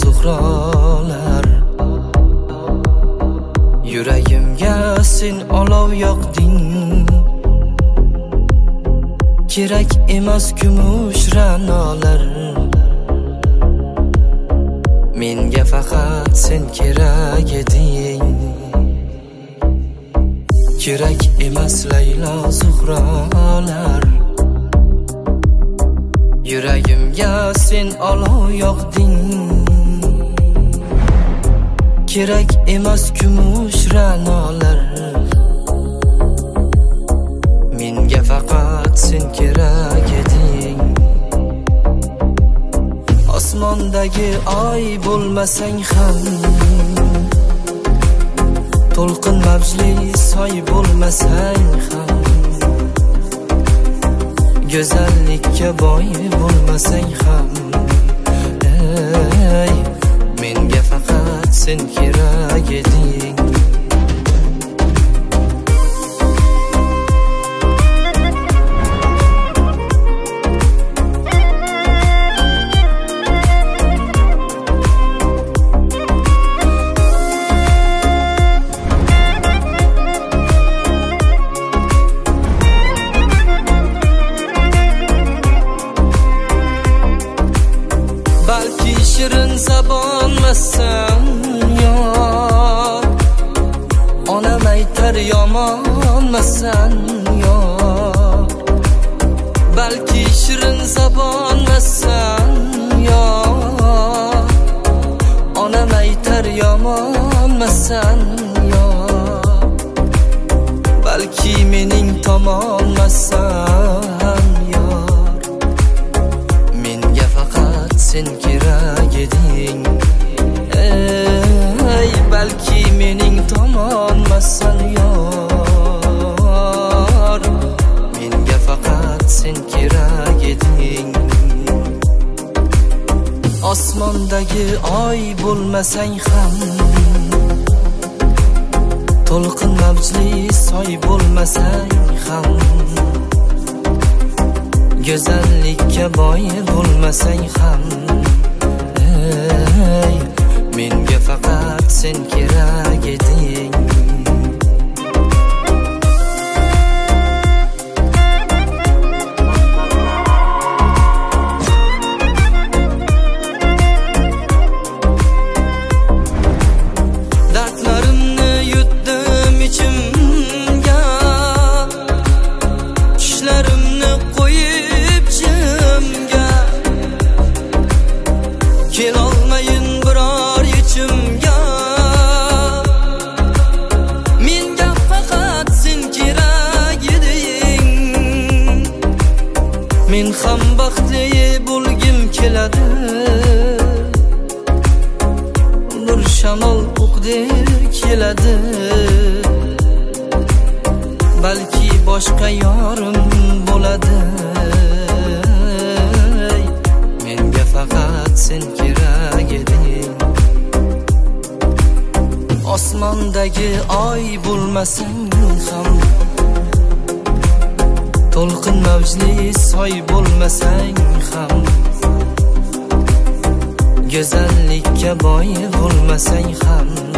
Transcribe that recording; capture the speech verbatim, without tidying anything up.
zuhrolar. Yuragimga sen olov yoqding. Kerak emas kumush ra'nolar. Menga faqat sen kerak eding. Kerak emas Laylo zuhrolar. Yuragimga sen olov yoqding. Kerak emas kumush ra'nolar. Menga faqat sen kerak eding. Osmondagi oy bo'lmasang ham, to'lqin mavjli soy bo'lmasang ham, go'zallikka boy bo'lmasang ham, ey, menga faqat sen kerak eding. Balki shirin zabonmasan yor, onam aytar yomonmasan yor. Balki shirin zabonmasan yor, onam aytar yomonmasan yor. Balki mening tomonmasan yor, menga faqat sen kerak eding. Ey, balki mening tomonmasan yor, menga faqat sen kerak eding. Osmondagi oy bo'lmasang ham, to'lqin mavjli soy bo'lmasang ham, go'zallikka boy bo'lmasang ham, ey, menga faqat sen kerak eding. Dardlarimni yutdim ichimga, tushlarimni qo'yib jimga. Kelolmayin biror yechimga, menga faqat sen kerak eding. Men ham baxtli bo'lgim keladi, bir shamol o'qdek keladi. Balki boshqa yorim bo'ladi, menga faqat sen kerak eding. Osmondagi oy bo'lmasang ham, to'lqin mavjli soy bo'lmasang ham, go'zallikka boy bo'lmasang ham,